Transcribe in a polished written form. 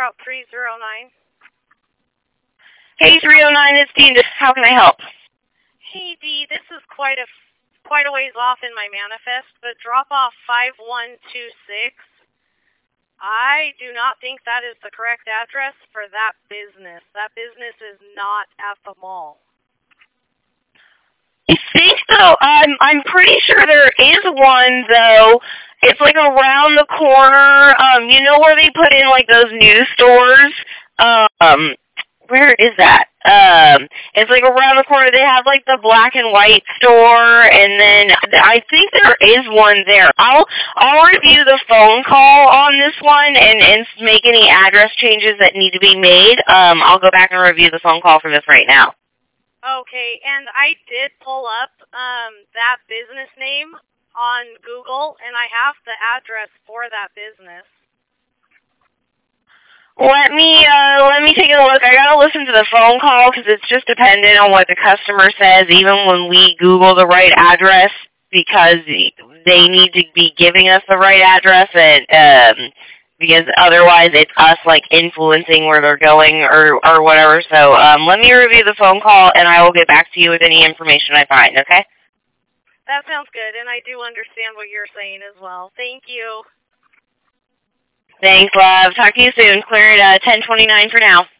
Route 309. Hey, 309, it's Dean. How can I help? Hey, Dee, this is quite a ways off in my manifest, but drop off 5126. I do not think that is the correct address for that business. That business is not at the mall. I think so. I'm pretty sure there is one, though. It's like around the corner. You know where they put in like those news stores? Where is that? It's like around the corner. They have like the black and white store, and then I think there is one there. I'll review the phone call on this one and make any address changes that need to be made. I'll go back and review the phone call for this right now. Okay, and I did pull up that business name on Google, and I have the address for that business. Let me take a look. I gotta listen to the phone call because it's just dependent on what the customer says, even when we Google the right address, because they need to be giving us the right address, and because otherwise it's us like influencing where they're going or whatever. So let me review the phone call, and I will get back to you with any information I find. Okay? That sounds good, and I do understand what you're saying as well. Thank you. Thanks, love. Talk to you soon. Clear at 10:29 for now.